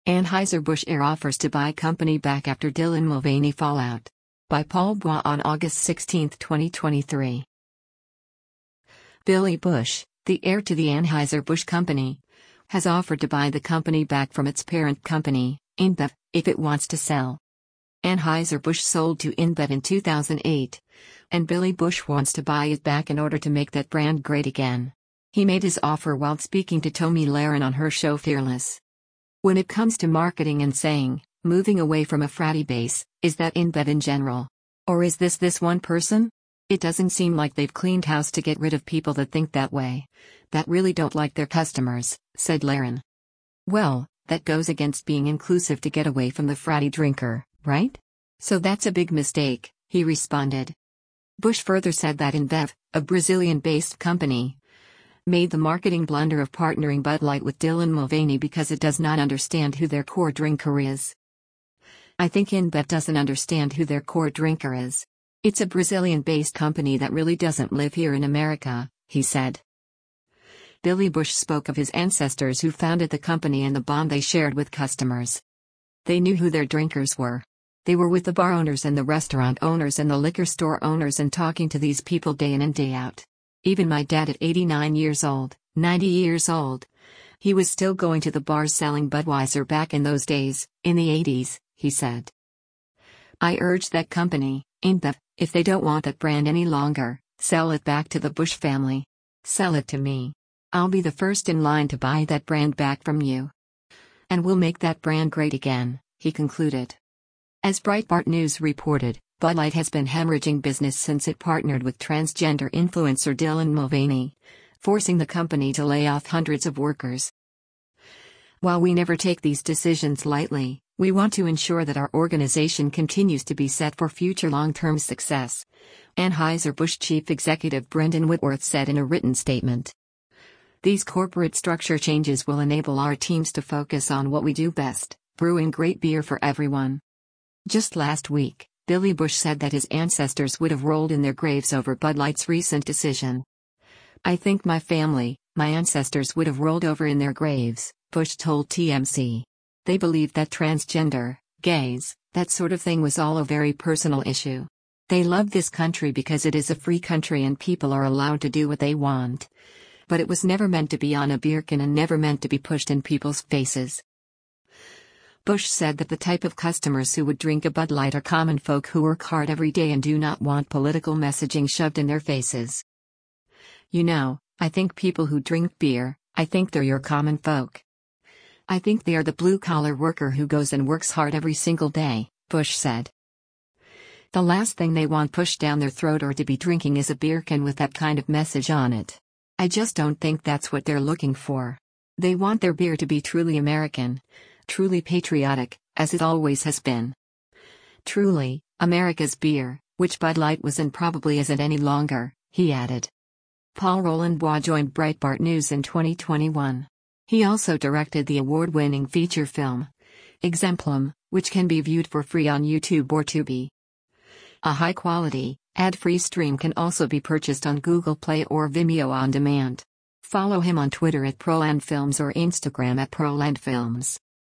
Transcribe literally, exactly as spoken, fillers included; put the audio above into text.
Anheuser-Busch Air offers to buy company back after Dylan Mulvaney fallout. By Paul Bois on August sixteenth, twenty twenty-three. Billy Bush, the heir to the Anheuser-Busch Company, has offered to buy the company back from its parent company, InBev, if it wants to sell. Anheuser-Busch sold to InBev in two thousand eight, and Billy Bush wants to buy it back in order to make that brand great again. He made his offer while speaking to Tomi Lahren on her show Fearless. When it comes to marketing and saying, moving away from a fratty base, is that InBev in general? Or is this this one person? It doesn't seem like they've cleaned house to get rid of people that think that way, that really don't like their customers, said Lahren. Well, that goes against being inclusive to get away from the fratty drinker, right? So that's a big mistake, he responded. Bush further said that InBev, a Brazilian-based company, made the marketing blunder of partnering Bud Light with Dylan Mulvaney because it does not understand who their core drinker is. I think InBev doesn't understand who their core drinker is. It's a Brazilian-based company that really doesn't live here in America, he said. Billy Bush spoke of his ancestors who founded the company and the bond they shared with customers. They knew who their drinkers were. They were with the bar owners and the restaurant owners and the liquor store owners and talking to these people day in and day out. Even my dad at eighty-nine years old, ninety years old. He was still going to the bars selling Budweiser back in those days, in the eighties, he said. I urge that company, InBev, if they don't want that brand any longer, sell it back to the Bush family. Sell it to me. I'll be the first in line to buy that brand back from you. And we'll make that brand great again, he concluded. As Breitbart News reported, Bud Light has been hemorrhaging business since it partnered with transgender influencer Dylan Mulvaney, forcing the company to lay off hundreds of workers. While we never take these decisions lightly, we want to ensure that our organization continues to be set for future long-term success, Anheuser-Busch Chief Executive Brendan Whitworth said in a written statement. These corporate structure changes will enable our teams to focus on what we do best, brewing great beer for everyone. Just last week, Billy Bush said that his ancestors would have rolled in their graves over Bud Light's recent decision. I think my family, my ancestors would have rolled over in their graves, Bush told T M C. They believed that transgender, gays, that sort of thing was all a very personal issue. They love this country because it is a free country and people are allowed to do what they want. But it was never meant to be on a beer can and never meant to be pushed in people's faces. Bush said that the type of customers who would drink a Bud Light are common folk who work hard every day and do not want political messaging shoved in their faces. You know, I think people who drink beer, I think they're your common folk. I think they are the blue-collar worker who goes and works hard every single day, Bush said. The last thing they want pushed down their throat or to be drinking is a beer can with that kind of message on it. I just don't think that's what they're looking for. They want their beer to be truly American. Truly patriotic, as it always has been. Truly, America's beer, which Bud Light was and probably isn't any longer, he added. Paul Roland Bois joined Breitbart News in twenty twenty-one. He also directed the award-winning feature film, Exemplum, which can be viewed for free on YouTube or Tubi. A high-quality, ad-free stream can also be purchased on Google Play or Vimeo on demand. Follow him on Twitter at Proland Films or Instagram at Proland Films.